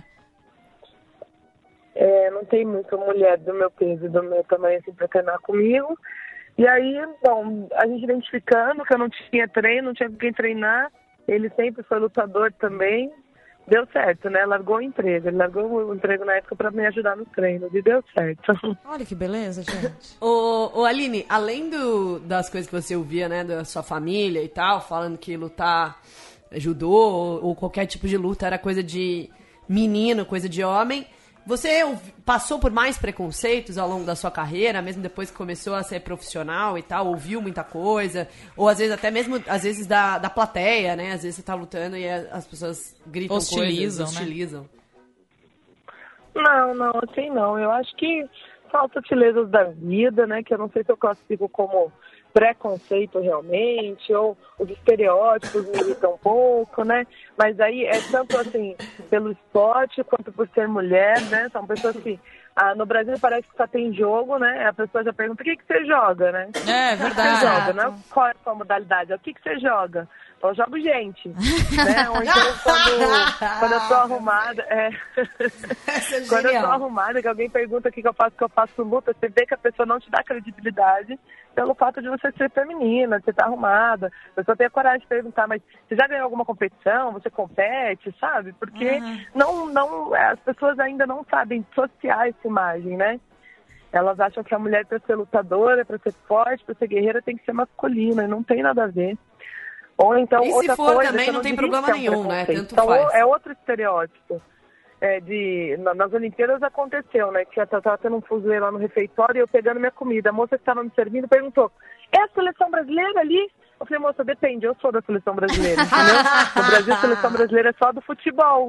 É, não tem muita mulher do meu peso e do meu tamanho assim para treinar comigo. E aí, bom, a gente identificando que eu não tinha treino, não tinha com quem treinar, ele sempre foi lutador também, deu certo, né? Largou o emprego, ele largou o emprego na época para me ajudar nos treinos e deu certo. Olha que beleza, gente. Ô, ô Aline, além do, das coisas que você ouvia, né, da sua família e tal, falando que lutar judô ou, ou qualquer tipo de luta era coisa de menino, coisa de homem, você ouvi- passou por mais preconceitos ao longo da sua carreira, mesmo depois que começou a ser profissional e tal, ouviu muita coisa, ou às vezes até mesmo, às vezes da, da plateia, né, às vezes você tá lutando e a- as pessoas gritam Hostilizam, coisas, né? hostilizam. Não, não, assim não. Eu acho que são as sutilezas da vida, né? Que eu não sei se eu classifico como preconceito realmente, ou os estereótipos me irritam um pouco, né? Mas aí é tanto assim, pelo esporte quanto por ser mulher, né? São pessoas que ah, no Brasil parece que só tem jogo, né? A pessoa já pergunta, o que, que você joga, né? É, O que que verdade. você joga, né? Qual é a sua modalidade? O que, que você joga? Então, eu jogo gente, né? Ou então, quando, quando eu tô arrumada, é... Essa é quando eu tô genial. arrumada, que alguém pergunta o que, que eu faço, que eu faço luta, você vê que a pessoa não te dá credibilidade pelo fato de você ser feminina, de você estar arrumada. A pessoa tem a coragem de perguntar, mas você já ganhou alguma competição? Você compete, sabe? Porque Uhum. não, não, as pessoas ainda não sabem associar essa imagem, né? Elas acham que a mulher, para ser lutadora, para ser forte, para ser guerreira, tem que ser masculina, e não tem nada a ver. Ou então, E se outra for coisa, também, que eu não tem diria problema que é um nenhum, né? preconceito. Tanto Então, faz. é outro estereótipo. É, de, na- nas Olimpíadas aconteceu, né? Que eu tava tendo um fuzuê lá no refeitório e eu pegando minha comida. A moça que estava me servindo perguntou, é a seleção brasileira ali? Eu falei, moça, depende, eu sou da seleção brasileira, entendeu? No Brasil, a seleção brasileira é só do futebol.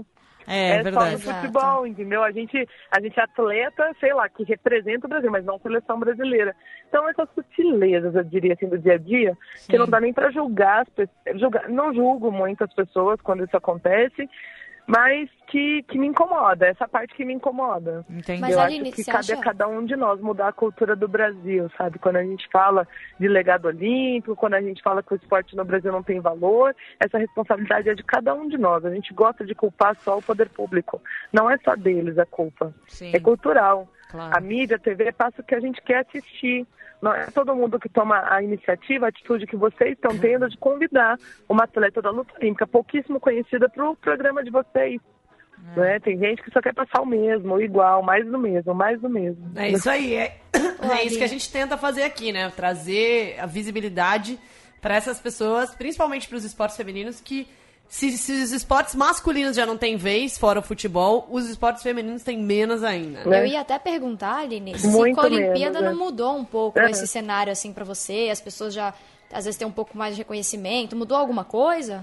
É, é verdade. só no futebol, entendeu? A gente, a gente é atleta, sei lá, que representa o Brasil, mas não a seleção brasileira. Então, essas sutilezas, eu diria assim, do dia a dia, Sim. que não dá nem para julgar as pessoas. Julgar, não julgo muitas pessoas quando isso acontece, mas que, que me incomoda, essa parte que me incomoda. Entendi. Mas, eu Aline, acho que você cabe acha- a cada um de nós mudar a cultura do Brasil, sabe? Quando a gente fala de legado olímpico, quando a gente fala que o esporte no Brasil não tem valor, essa responsabilidade é de cada um de nós. A gente gosta de culpar só o poder público. Não é só deles a culpa. Sim, É cultural. claro. A mídia, a T V, passa o que a gente quer assistir. Não é todo mundo que toma a iniciativa, a atitude que vocês estão tendo de convidar uma atleta da luta olímpica, pouquíssimo conhecida, para o programa de vocês. É. Né? Tem gente que só quer passar o mesmo, o igual, mais do mesmo, mais do mesmo. É isso aí, é, é Aline. isso que a gente tenta fazer aqui, né? Trazer a visibilidade para essas pessoas, principalmente para os esportes femininos, que se, se os esportes masculinos já não têm vez, fora o futebol, os esportes femininos têm menos ainda. Né? Eu ia até perguntar, Aline, se Muito com a Olimpíada menos, não é. mudou um pouco Uhum. esse cenário assim pra você, as pessoas já às vezes têm um pouco mais de reconhecimento, mudou alguma coisa?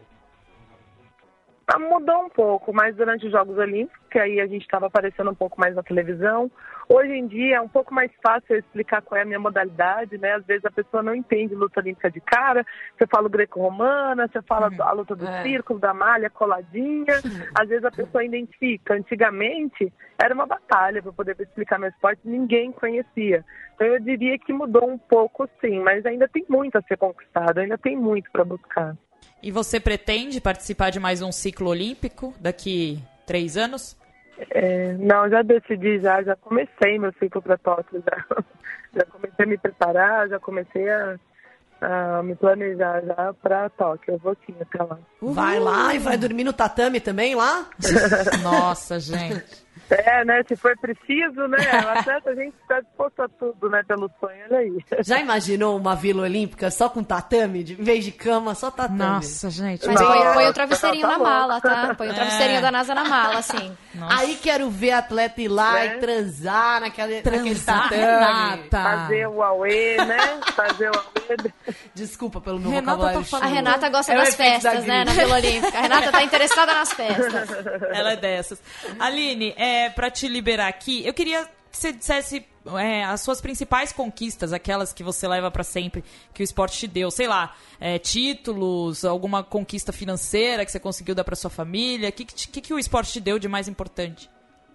Ah, mudou um pouco, mas durante os Jogos Olímpicos, que aí a gente estava aparecendo um pouco mais na televisão. Hoje em dia é um pouco mais fácil eu explicar qual é a minha modalidade, né? Às vezes a pessoa não entende luta olímpica de cara, você fala o greco-romana, você fala a luta do É. círculo, da malha coladinha, às vezes a pessoa identifica. Antigamente era uma batalha para poder explicar meu esporte, ninguém conhecia. Então eu diria que mudou um pouco sim, mas ainda tem muito a ser conquistado, ainda tem muito para buscar. E você pretende participar de mais um ciclo olímpico daqui três anos? É, não, já decidi, já, já comecei meu ciclo para Tóquio, já, já comecei a me preparar, já comecei a, a me planejar já para Tóquio, eu vou sim até lá. Vai lá e vai dormir no tatame também lá? Nossa, gente. É, né, se for preciso, né, o atleta a gente está disposto a tudo, né, pelo sonho, olha aí. Já imaginou uma Vila Olímpica só com tatame? De, em vez de cama, só tatame. Nossa, gente. Mas Não, põe, põe o tá travesseirinho na louco. mala, tá? Põe o travesseirinho É. da NASA na mala, assim. Nossa. Aí quero ver a atleta ir lá Né? e transar naquele, naquele Transar, tatame. Renata. Fazer o auê, né, fazer o auê. Desculpa pelo meu Renata vocabulário. tá falando- A Renata gosta É o das efeito da festas, né, na gripe. Vila Olímpica. A Renata tá interessada nas festas. Ela é dessas. Aline, é, pra te liberar aqui, eu queria que você dissesse é, as suas principais conquistas, aquelas que você leva pra sempre, que o esporte te deu. Sei lá, é, títulos, alguma conquista financeira que você conseguiu dar pra sua família. O que, que, que, que o esporte te deu de mais importante?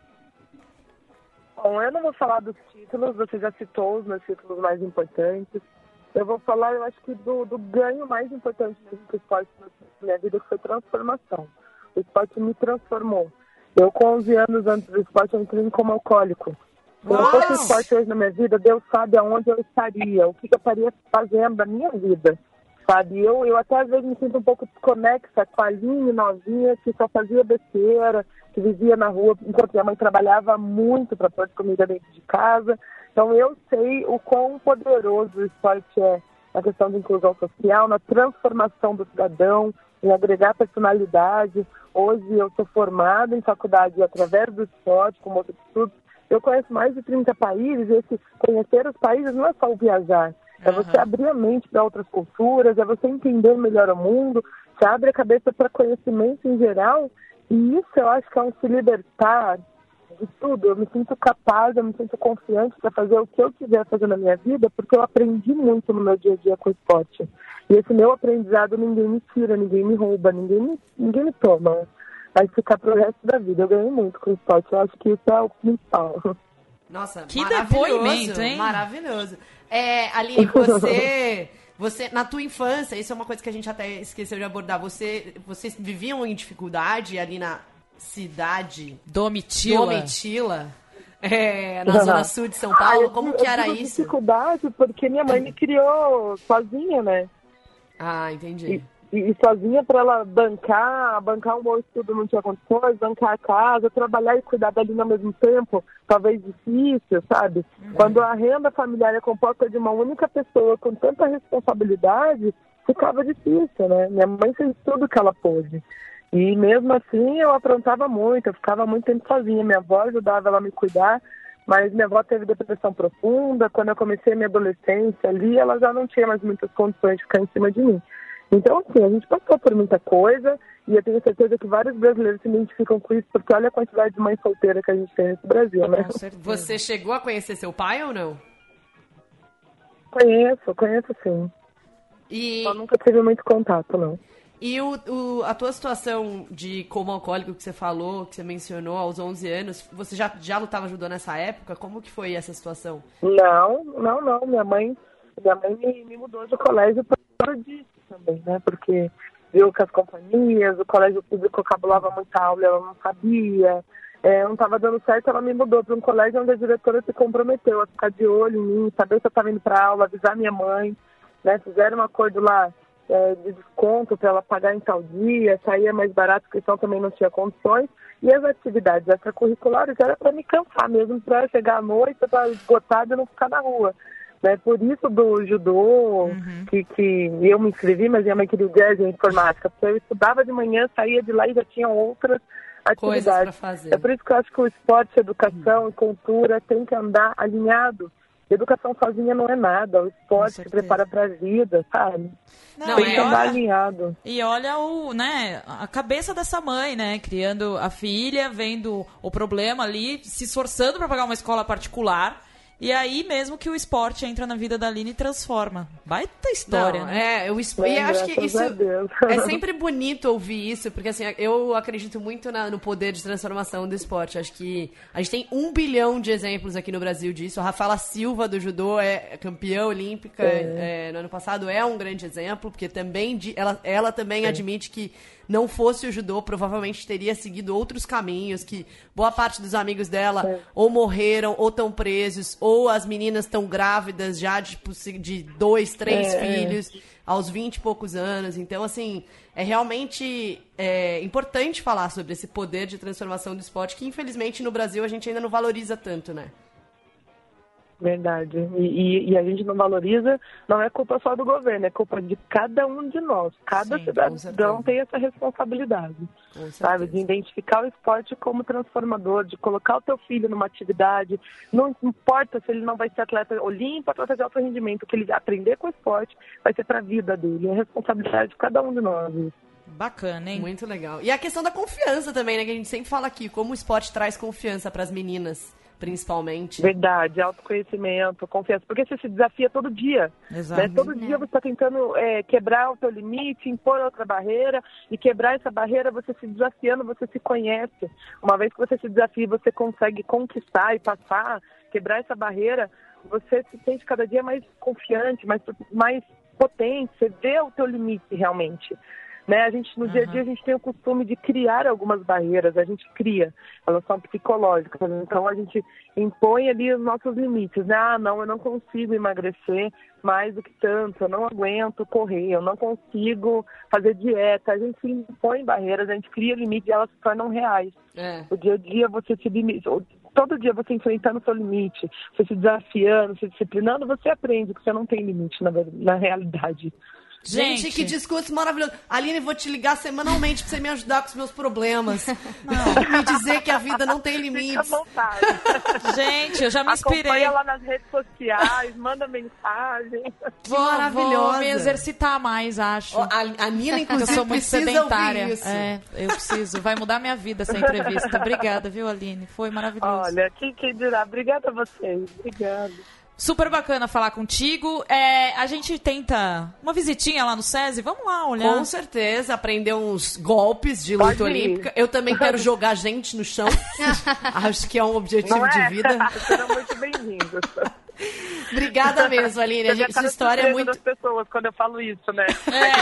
Bom, eu não vou falar dos títulos, você já citou os meus títulos mais importantes. Eu vou falar, eu acho que do, do ganho mais importante mesmo que o esporte na minha vida, que foi transformação. O esporte me transformou. Eu, com onze anos antes do esporte, eu entrei como alcoólico. Se não fosse o esporte hoje na minha vida, Deus sabe aonde eu estaria, o que eu estaria fazendo da minha vida, sabe? Eu, eu até às vezes me sinto um pouco desconexa com a Aline novinha, que só fazia besteira, que vivia na rua, enquanto minha mãe trabalhava muito para pôr comida dentro de casa. Então eu sei o quão poderoso o esporte é na questão de inclusão social, na transformação do cidadão, em agregar personalidade. Hoje eu sou formada em faculdade através do esporte, com outros estudos. Eu conheço mais de trinta países e esse conhecer os países não é só o viajar. É Uhum. você abrir a mente para outras culturas, é você entender melhor o mundo, você abre a cabeça para conhecimento em geral. E isso eu acho que é um se libertar de tudo. Eu me sinto capaz, eu me sinto confiante para fazer o que eu quiser fazer na minha vida, porque eu aprendi muito no meu dia a dia com o esporte. E esse meu aprendizado ninguém me tira, ninguém me rouba, ninguém me, ninguém me toma. Vai ficar pro resto da vida. Eu ganhei muito com o esporte, eu acho que isso é o principal. Nossa, Que maravilhoso, depoimento, hein? Maravilhoso. É, Aline, você, você, na tua infância, isso é uma coisa que a gente até esqueceu de abordar, você, vocês viviam em dificuldade ali na cidade Domitila. Domitila, é, na zona sul de São Paulo, Ah, eu como tive- que eu era tive isso? dificuldade porque minha mãe me criou sozinha, né? Ah, entendi. E, e sozinha para ela bancar, bancar um bom estudo não tinha condições, bancar a casa, trabalhar e cuidar dali ao mesmo tempo, talvez difícil, sabe? Quando a renda familiar é composta de uma única pessoa com tanta responsabilidade, ficava difícil, né? Minha mãe fez tudo que ela pôde. E mesmo assim eu aprontava muito, eu ficava muito tempo sozinha. Minha avó ajudava ela a me cuidar, mas minha avó teve depressão profunda. Quando eu comecei a minha adolescência ali, ela já não tinha mais muitas condições de ficar em cima de mim. Então, assim, a gente passou por muita coisa e eu tenho certeza que vários brasileiros se identificam com isso, porque olha a quantidade de mãe solteira que a gente tem nesse Brasil, né? Você chegou a conhecer seu pai ou não? Conheço, conheço sim. E... Eu nunca tive muito contato, não. E o, o, a tua situação de coma alcoólico que você falou, que você mencionou aos onze anos, você já, já lutava judô nessa época? Como que foi essa situação? Não, não, não. Minha mãe, minha mãe me, me mudou de colégio por causa disso também, né? Porque viu que as companhias, o colégio público cabulava muita aula, ela não sabia, é, não estava dando certo, ela me mudou para um colégio onde a diretora se comprometeu a ficar de olho em mim, saber se eu estava indo para aula, avisar minha mãe, né? Fizeram um acordo lá é, de desconto para ela pagar em tal dia, saía mais barato, porque senão também não tinha condições, e as atividades extracurriculares era para me cansar mesmo, para chegar à noite, eu estava esgotada e não ficar na rua. Né, por isso do judô, uhum. que, que eu me inscrevi, mas minha mãe queria o jazz e a informática, porque eu estudava de manhã, saía de lá e já tinha outras atividades. Fazer. É por isso que eu acho que o esporte, educação uhum. e cultura tem que andar alinhado. Educação sozinha não é nada, o esporte se prepara para a vida, sabe? Não, tem que andar olha, alinhado. E olha o, né, a cabeça dessa mãe, né, criando a filha, vendo o problema ali, se esforçando para pagar uma escola particular. E aí mesmo que o esporte entra na vida da Aline e transforma. Baita história, Não, né? É, o esp... e acho que isso é sempre bonito ouvir isso, porque assim, eu acredito muito na, no poder de transformação do esporte. Acho que a gente tem um bilhão de exemplos aqui no Brasil disso. A Rafaela Silva do judô é campeã olímpica é. É, no ano passado, é um grande exemplo, porque também ela, ela também é. admite que não fosse o judô, provavelmente teria seguido outros caminhos, que boa parte dos amigos dela é. ou morreram, ou estão presos, ou as meninas estão grávidas já de, de dois, três é. filhos, aos vinte e poucos anos. Então, assim, é realmente é, importante falar sobre esse poder de transformação do esporte, que infelizmente no Brasil a gente ainda não valoriza tanto, né? Verdade. E, e, e a gente não valoriza, não é culpa só do governo, é culpa de cada um de nós. Cada Sim, cidadão tem essa responsabilidade, sabe? De identificar o esporte como transformador, de colocar o teu filho numa atividade. Não importa se ele não vai ser atleta olímpico, atleta de alto rendimento, o que ele aprender com o esporte vai ser para a vida dele. É responsabilidade de cada um de nós. Bacana, hein? Muito legal. E a questão da confiança também, né? Que a gente sempre fala aqui, como o esporte traz confiança para as meninas. Principalmente. Verdade, autoconhecimento, confiança, porque você se desafia todo dia. Exato. Né? Todo dia você está tentando é, quebrar o teu limite, impor outra barreira, e quebrar essa barreira, você se desafiando, você se conhece. Uma vez que você se desafia, você consegue conquistar e passar, quebrar essa barreira, você se sente cada dia mais confiante, mais, mais potente, você vê o teu limite realmente. Né? A gente, no uhum. dia a dia a gente tem o costume de criar algumas barreiras, a gente cria, elas são psicológicas, então a gente impõe ali os nossos limites, né? Ah, não, eu não consigo emagrecer mais do que tanto, eu não aguento correr, eu não consigo fazer dieta, a gente impõe barreiras, a gente cria limites e elas se tornam reais. É. O dia a dia você se limita, todo dia você enfrentando o seu limite, você se desafiando, se disciplinando, você aprende que você não tem limite na, na realidade. Gente, Gente, que discurso maravilhoso. Aline, vou te ligar semanalmente pra você me ajudar com os meus problemas. Não. Me dizer que a vida não tem limites. Fica à vontade. Gente, eu já me inspirei. Acompanha lá nas redes sociais, manda mensagem. Que vou, maravilhosa. Vou me exercitar mais, acho. A, a Nina, inclusive, eu sou muito sedentária. Isso. É, eu preciso. Vai mudar minha vida essa entrevista. Obrigada, viu, Aline? Foi maravilhoso. Olha, quem que dirá? Obrigada a vocês. Obrigada. Super bacana falar contigo. É, a gente tenta uma visitinha lá no SESI. Vamos lá olhar. Com certeza, aprender uns golpes de luta olímpica. Eu também quero jogar gente no chão. Acho que é um objetivo Não é? de vida. Serão muito bem-vindos. Obrigada mesmo, Aline. A gente, essa história é muito... das pessoas quando eu falo isso, né?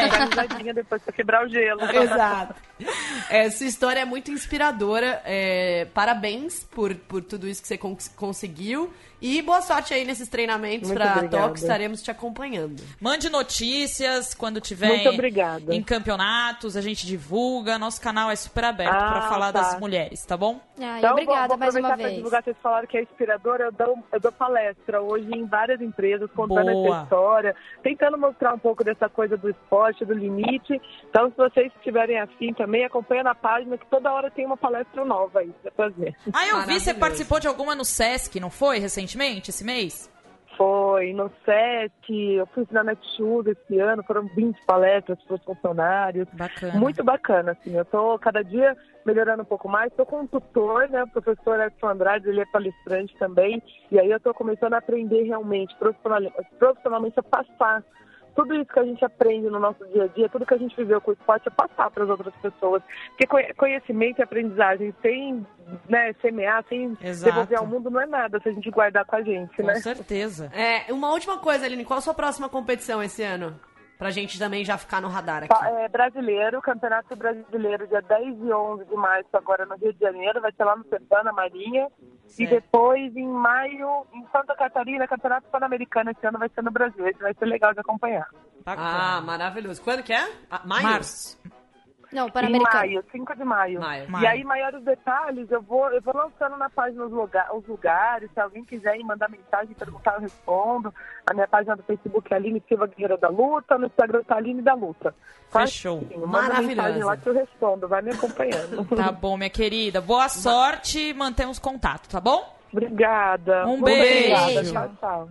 É. Depois pra quebrar o gelo. Exato. Essa história é muito inspiradora. É... Parabéns por, por tudo isso que você cons- conseguiu. E boa sorte aí nesses treinamentos muito pra obrigada. Tóquio. Estaremos te acompanhando. Mande notícias quando tiver em, em campeonatos. A gente divulga. Nosso canal é super aberto ah, pra falar tá. das mulheres, tá bom? Ai, então, obrigada vou, vou mais uma vez. Pra divulgar, vocês falaram que é inspiradora. Eu dou, eu dou palestra hoje em várias empresas contando Boa. essa história, tentando mostrar um pouco dessa coisa do esporte, do limite. Então, se vocês estiverem afim também, acompanha na página que toda hora tem uma palestra nova aí pra fazer. Ah, eu vi, você participou de alguma no Sesc, não foi, recentemente, esse mês? Foi, no SESC, eu fui na Netshoes esse ano, foram vinte palestras para os funcionários. Bacana. Muito bacana, assim, eu tô cada dia melhorando um pouco mais. Estou com um tutor, né, o professor Edson Andrade, ele é palestrante também, e aí eu estou começando a aprender realmente, profissionalmente, profissionalmente a passar tudo isso que a gente aprende no nosso dia a dia, tudo que a gente viveu com o esporte, é passar para as outras pessoas. Porque conhecimento e aprendizagem sem, né, semear, sem Exato. devolver ao mundo, não é nada se a gente guardar com a gente, Com né? certeza. É, uma última coisa, Aline, qual a sua próxima competição esse ano? Pra gente também já ficar no radar aqui. É, brasileiro, Campeonato Brasileiro, dia dez e onze de março, agora no Rio de Janeiro, vai ser lá no Sertão, na Marinha. Certo. E depois, em maio, em Santa Catarina, Campeonato Pan-Americano, esse ano vai ser no Brasil. Esse vai ser legal de acompanhar. Bacana. Ah, maravilhoso. Quando que é? Ah, maio? Março. Não, Em Pan-Americano. maio, cinco de maio. Maio. E Maio. aí, maiores detalhes, eu vou, eu vou lançando na página os, lugar, os lugares. Se alguém quiser ir mandar mensagem, perguntar, eu respondo. A minha página do Facebook é Aline Silva Guerreira da Luta, no Instagram tá Aline da Luta. Fechou. Manda Maravilhosa. mensagem lá que eu respondo, vai me acompanhando. Tá bom, minha querida. Boa sorte, mantemos contato, tá bom? Obrigada. Um Muito beijo. Obrigada. Tchau, tchau.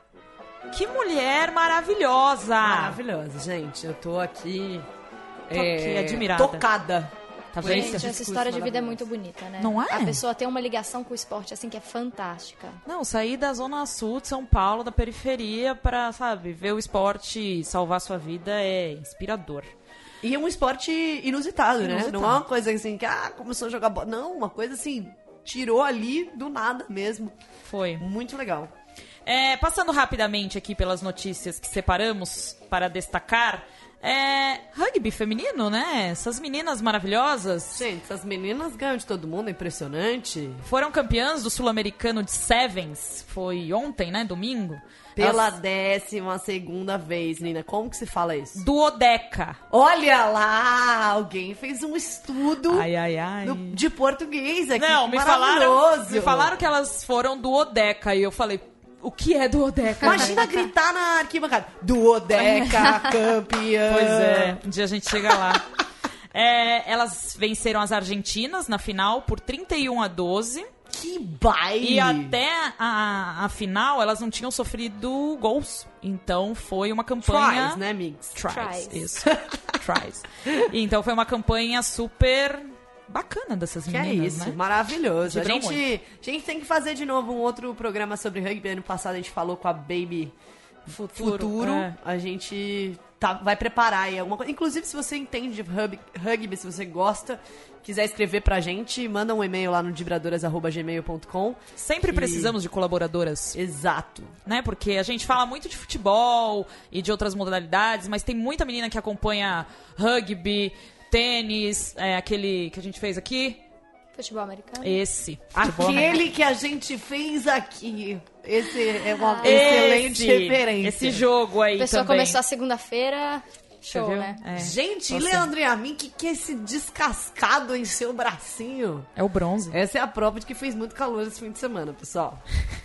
Que mulher maravilhosa! Maravilhosa, gente. Eu tô aqui... Tô aqui, admirada. Tocada. Tá Por vendo? esse Gente, essa discurso história de vida é maravilhoso. muito bonita, né? Não é? A pessoa tem uma ligação com o esporte, assim, que é fantástica. Não, sair da Zona Sul de São Paulo, da periferia, pra, sabe, ver o esporte salvar sua vida é inspirador. E é um esporte inusitado, né? Inusitado. Não é uma coisa assim que, ah, começou a jogar bola. Não, uma coisa assim, tirou ali do nada mesmo. Foi. Muito legal. É, passando rapidamente aqui pelas notícias que separamos para destacar, é, rugby feminino, né? Essas meninas maravilhosas Gente, essas meninas ganham de todo mundo, é impressionante. foram campeãs do Sul-Americano de Sevens. Foi ontem, né? Domingo. Pela Elas- décima segunda vez, Nina. Como que se fala isso? Duodeca. Olha lá! Alguém fez um estudo Ai, ai, ai. do- de português aqui. Não, que me falaram, maravilhoso. me falaram que elas foram duodeca. E eu falei, o que é duodeca? Imagina gritar na arquibancada. Duodeca, campeã. Pois é, um dia a gente chega lá. É, elas venceram as argentinas na final por trinta e um a doze. Que baile. E até a, a final elas não tinham sofrido gols. Então foi uma campanha. Tries, né, Migs? Tries, Tries. isso. Tries. E então foi uma campanha super bacana dessas Que é meninas, isso, né? maravilhoso. A Vibrou gente, a gente tem que fazer de novo um outro programa sobre rugby. Ano passado a gente falou com a Baby Futuro, Futuro. é. A gente tá, vai preparar aí alguma coisa. Inclusive, se você entende de rugby, rugby, se você gosta, quiser escrever pra gente, manda um e-mail lá no dibradoras arroba gmail ponto com. Sempre E- precisamos de colaboradoras. Exato. Né? Porque a gente fala muito de futebol e de outras modalidades, mas tem muita menina que acompanha rugby, tênis, é, aquele que a gente fez aqui. Futebol americano. Esse. futebol Aquele americano. que a gente fez aqui. Esse é uma Ah. excelente Esse, referência. Esse jogo aí A pessoa também. começou a segunda-feira, Você show, viu? né? É. Gente, Tô Leandro e a mim, que que é esse descascado em seu bracinho? É o bronze. Essa é a prova de que fez muito calor esse fim de semana, pessoal.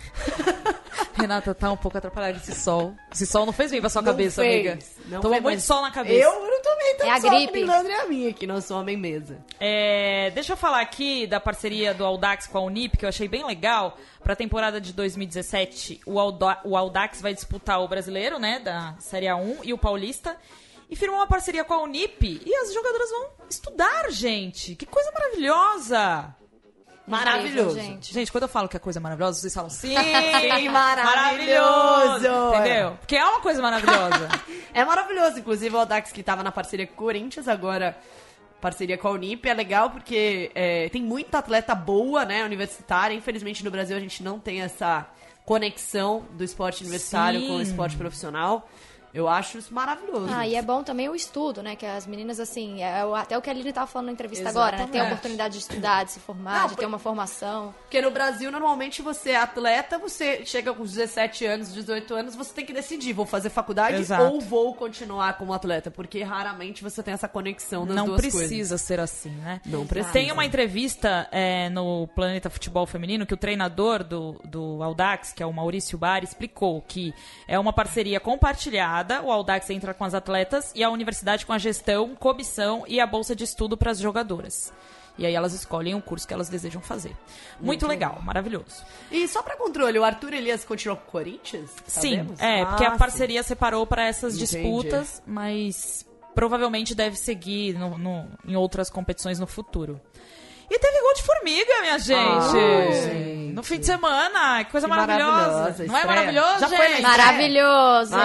Renata tá um pouco atrapalhada esse sol. Esse sol não fez bem pra sua Não cabeça, fez, amiga. não Tomou fez, muito mas sol na cabeça. Eu não tomei tanto É a sol gripe. que nem Leandro e a mim aqui, nós somos homem mesa. É, deixa eu falar aqui da parceria do Audax com a Unip, que eu achei bem legal. Pra temporada de dois mil e dezessete, o, Auda- o Audax vai disputar o brasileiro, né, da Série A um, e o paulista. E firmou uma parceria com a Unip. E as jogadoras vão estudar, gente. Que coisa maravilhosa! Maravilhoso. Incrível, gente. Gente, quando eu falo que a coisa é maravilhosa, vocês falam sim, Sim, maravilhoso. Entendeu? Porque é uma coisa maravilhosa. É maravilhoso, inclusive o Audax que tava na parceria com o Corinthians, agora parceria com a Unip, é legal porque é, tem muita atleta boa, né, universitária. Infelizmente no Brasil a gente não tem essa conexão do esporte universitário Sim. com o esporte profissional. Eu acho isso maravilhoso. Ah, e é bom também o estudo, né? Que as meninas, assim, é o- até o que a Aline tava falando na entrevista agora, né? Tem a Exatamente. oportunidade de estudar, de se formar, Não, de por- ter uma formação. Porque no Brasil, normalmente, você é atleta, você chega com dezessete anos, dezoito anos, você tem que decidir, vou fazer faculdade Exato. ou vou continuar como atleta, porque raramente você tem essa conexão das Não duas precisa coisas. ser assim, né? Não precisa. Tem uma entrevista é, no Planeta Futebol Feminino que o treinador do, do Audax, que é o Maurício Bari, explicou que é uma parceria compartilhada. O Audax entra com as atletas e a universidade com a gestão, comissão e a bolsa de estudo para as jogadoras. E aí elas escolhem o curso que elas desejam fazer. Muito, Muito legal, maravilhoso. E só pra controle, o Arthur Elias continuou com o Corinthians? Sim, Sabemos? é, ah, porque a parceria sim. separou para essas Entendi. disputas, mas provavelmente deve seguir no, no, em outras competições no futuro. E teve gol de formiga, minha gente. Ah, gente. No fim de semana. Que coisa Que maravilhosa. maravilhosa, Não é estreia. maravilhoso, Já gente? foi na estreia? Maravilhoso.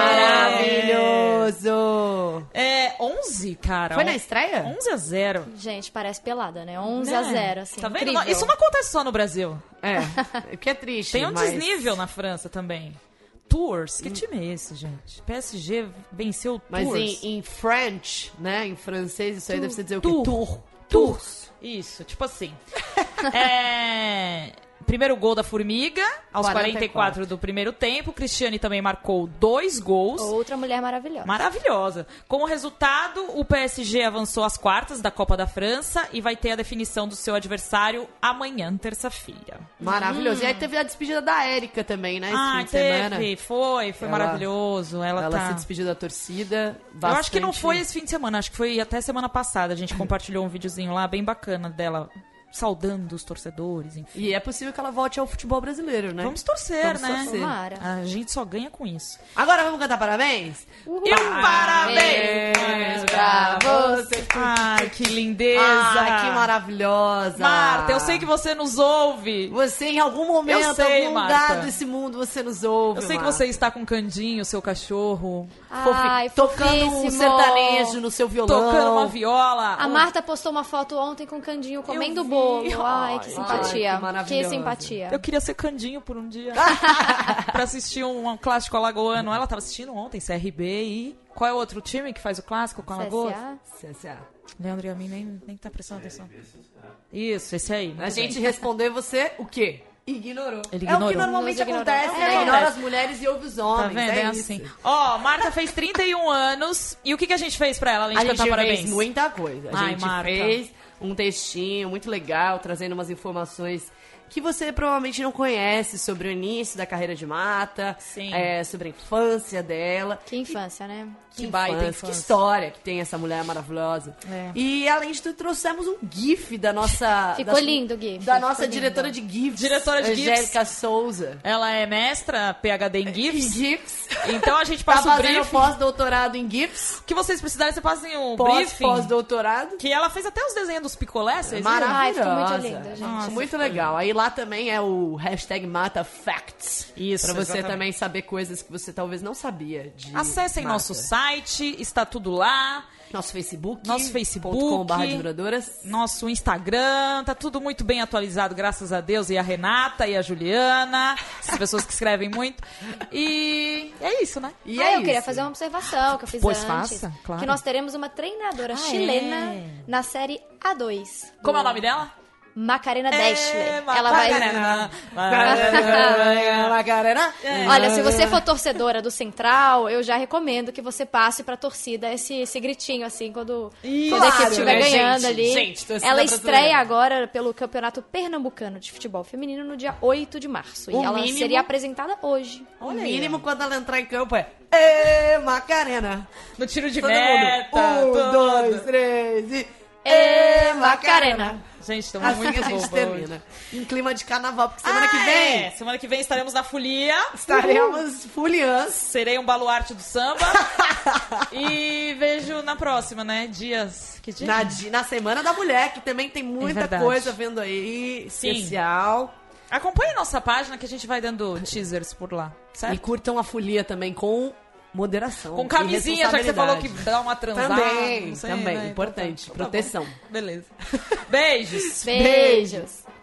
Maravilhoso! É onze, cara. Foi na estreia? onze a zero. Gente, parece pelada, né? onze Né? a zero, assim. Tá vendo? Incrível. Isso não acontece só no Brasil. É, o que é triste. Tem um mas... desnível na França também. Tours. Que time é esse, gente? P S G venceu o Mas Tours. em, em French, né? Em francês, isso aí deve ser dizer o Tour. quê? Tour. Tours. Isso, tipo assim. é... Primeiro gol da Formiga, aos quarenta e quatro do primeiro tempo. Cristiane também marcou dois gols. Outra mulher maravilhosa. Maravilhosa. Com o resultado, o P S G avançou às quartas da Copa da França e vai ter a definição do seu adversário amanhã, terça-feira. Maravilhoso. Hum. E aí teve a despedida da Érica também, né? Esse Ah, fim de teve. semana. Foi, foi Ela- maravilhoso. Ela, Ela tá... se despediu da torcida. Eu acho que não bastante- foi esse fim de semana, acho que foi até semana passada. A gente compartilhou um videozinho lá bem bacana dela, saudando os torcedores, enfim. E é possível que ela volte ao futebol brasileiro, né? Vamos torcer, Vamos né? torcer. Tomara. A gente só ganha com isso. Agora vamos cantar parabéns? E um parabéns pra você. Ai, que lindeza! Ai, que maravilhosa. Marta, eu sei que você nos ouve. Você, em algum momento, Eu sei, algum Marta. lugar desse mundo, você nos ouve. Eu sei que Marta. você está com Candinho, seu cachorro, Ai, tocando um fofíssimo. sertanejo no seu violão. tocando uma viola. A Marta postou uma foto ontem com o Candinho comendo vi. bolo. Ai, que Ai, simpatia. que maravilhosa. que simpatia. Eu queria ser Candinho por um dia. Pra assistir um, um clássico alagoano. Ela tava assistindo ontem, C R B e... Qual é o outro time que faz o clássico com a Alagoas? C S A? C S A. Leandro e a mim nem, nem tá prestando atenção. Isso, esse aí. A muito gente bem. respondeu e você, o quê? Ignorou. Ele É o que ignorou. normalmente Nos ignorou. acontece, É, né? acontece. Ignora as mulheres e ouve os Tá homens. vendo? É, É isso. assim. Ó, Marta fez trinta e um anos. E o que, que a gente fez pra ela, além de A cantar gente parabéns? fez muita coisa. A Ai, gente Marta. fez um textinho muito legal, trazendo umas informações que você provavelmente não conhece sobre o início da carreira de Marta, Sim. é, sobre a infância dela. Que infância, né? Que baita infância, infância. que história que tem essa mulher maravilhosa. É. E além de tudo, trouxemos um GIF da nossa... Ficou da, lindo o GIF. Da ficou nossa lindo. diretora de GIFs. Diretora de GIFs. Angélica Souza. Ela é mestra, P H D em E GIFs. GIFs. Então a gente Tá passa o fazendo briefing. pós-doutorado em GIFs. O que vocês precisarem, você passem o Pós, briefing. pós-doutorado. Que ela fez até os desenhos dos picolés, vocês viram? Maravilhosa. Ai, ficou muito lindo, gente. Nossa, muito ficou legal. Aí lá também é o hashtag MataFacts. Isso, Pra você exatamente. também saber coisas que você talvez não sabia de Acessem Marta. nosso site, está tudo lá. Nosso Facebook. Nosso Facebook. ponto com barra divulgadoras. Nosso Instagram, tá tudo muito bem atualizado, graças a Deus. E a Renata e a Juliana, essas pessoas que escrevem muito. E é isso, né? E ah, é eu queria isso. fazer uma observação que eu fiz Pois antes. faça, claro. Que nós teremos uma treinadora Ah, chilena é? na série A dois. Como é o nome dela? Macarena Deschler. É, Ela vai... Macarena. Macarena. Olha, se você for torcedora do Central, eu já recomendo que você passe pra torcida esse, esse gritinho, assim, quando, Isso. quando a equipe Claro, estiver né, ganhando gente? ali. Gente, torcida ela brasileira. estreia agora pelo Campeonato Pernambucano de Futebol Feminino no dia oito de março. O e ela mínimo- seria apresentada hoje. O Olha aí, mínimo quando ela entrar em campo é Ê, Macarena. No tiro de Todo meta. mundo. Um, tudo. dois, três e... Ê, Macarena. Gente, estamos Assim muito a gente boba termina. Em clima de carnaval, porque semana Ah, que vem é. Semana que vem estaremos na Folia. estaremos fuliãs. Serei um baluarte do samba. E vejo na próxima, né? Dias. Que dia? Na, di- na Semana da Mulher, que também tem muita verdade. coisa vendo aí, Sim. especial. Acompanhe nossa página que a gente vai dando teasers por lá, certo? E curtam a folia também com moderação. Com e camisinha, já que você falou que responsabilidade. dá uma transada. Também, não sei, também, né? importante, Então tá. Então tá proteção. bom. Beleza. Beijos. Beijos.